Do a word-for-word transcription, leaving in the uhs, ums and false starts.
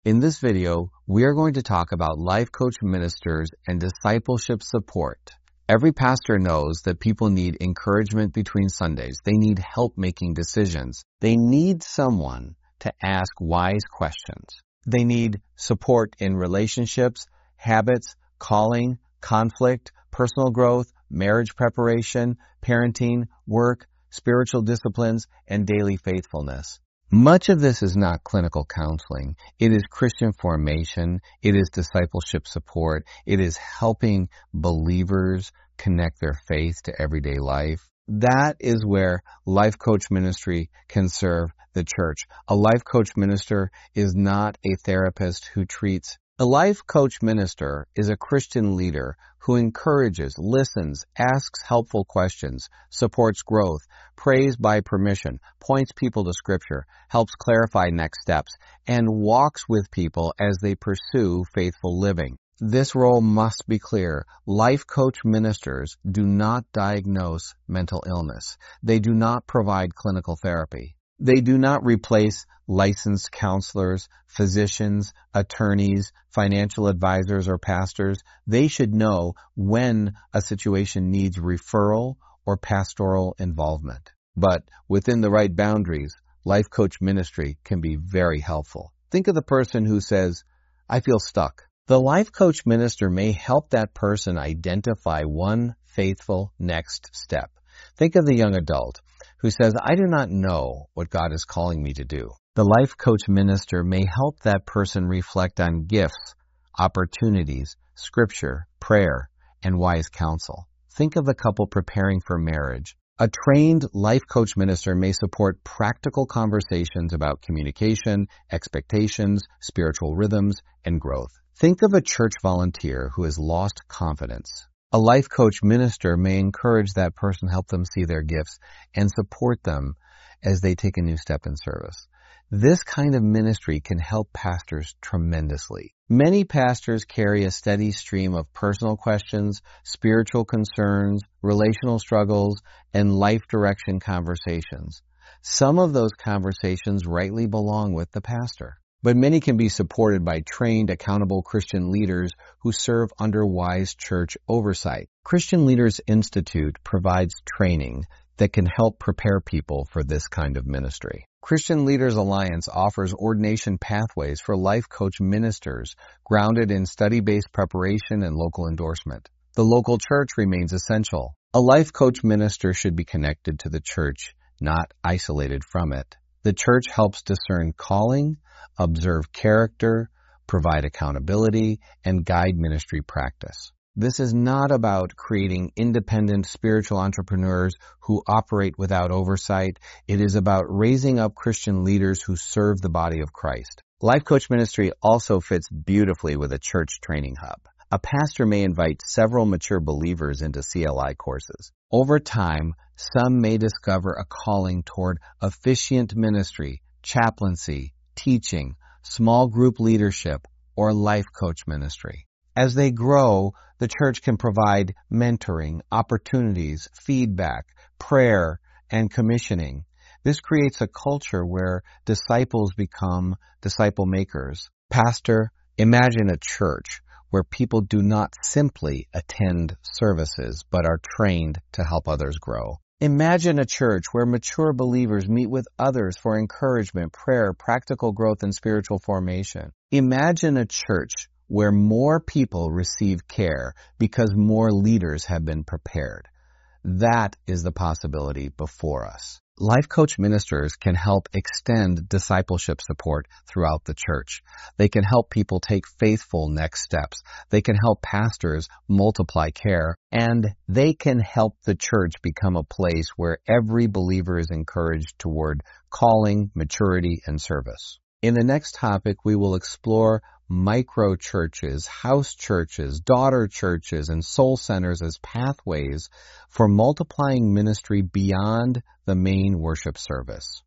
In this video, we are going to talk about life coach ministers and discipleship support. Every pastor knows that people need encouragement between Sundays. They need help making decisions. They need someone to ask wise questions. They need support in relationships, habits, calling, conflict, personal growth, marriage preparation, parenting, work, spiritual disciplines, and daily faithfulness. Much of this is not clinical counseling. It is Christian formation. It is discipleship support. It is helping believers connect their faith to everyday life. That is where life coach ministry can serve the church. A life coach minister is not a therapist who treats. A life coach minister is a Christian leader who encourages, listens, asks helpful questions, supports growth, prays by permission, points people to Scripture, helps clarify next steps, and walks with people as they pursue faithful living. This role must be clear. Life coach ministers do not diagnose mental illness. They do not provide clinical therapy. They do not replace licensed counselors, physicians, attorneys, financial advisors, or pastors. They should know when a situation needs referral or pastoral involvement. But within the right boundaries, life coach ministry can be very helpful. Think of the person who says, "I feel stuck." The life coach minister may help that person identify one faithful next step. Think of the young adult who says, "I do not know what God is calling me to do." The life coach minister may help that person reflect on gifts, opportunities, scripture, prayer, and wise counsel. Think of the couple preparing for marriage. A trained life coach minister may support practical conversations about communication, expectations, spiritual rhythms, and growth. Think of a church volunteer who has lost confidence. A life coach minister may encourage that person, help them see their gifts, and support them as they take a new step in service. This kind of ministry can help pastors tremendously. Many pastors carry a steady stream of personal questions, spiritual concerns, relational struggles, and life direction conversations. Some of those conversations rightly belong with the pastor. But many can be supported by trained, accountable Christian leaders who serve under wise church oversight. Christian Leaders Institute provides training that can help prepare people for this kind of ministry. Christian Leaders Alliance offers ordination pathways for life coach ministers grounded in study-based preparation and local endorsement. The local church remains essential. A life coach minister should be connected to the church, not isolated from it. The church helps discern calling, observe character, provide accountability, and guide ministry practice. This is not about creating independent spiritual entrepreneurs who operate without oversight. It is about raising up Christian leaders who serve the body of Christ. Life coach ministry also fits beautifully with a church training hub. A pastor may invite several mature believers into C L I courses. Over time, some may discover a calling toward officiant ministry, chaplaincy, teaching, small group leadership, or life coach ministry. As they grow, the church can provide mentoring, opportunities, feedback, prayer, and commissioning. This creates a culture where disciples become disciple makers. Pastor, imagine a church where people do not simply attend services, but are trained to help others grow. Imagine a church where mature believers meet with others for encouragement, prayer, practical growth, and spiritual formation. Imagine a church where more people receive care because more leaders have been prepared. That is the possibility before us. Life coach ministers can help extend discipleship support throughout the church. They can help people take faithful next steps. They can help pastors multiply care, and they can help the church become a place where every believer is encouraged toward calling, maturity, and service. In the next topic, we will explore micro churches, house churches, daughter churches, and soul centers as pathways for multiplying ministry beyond the main worship service.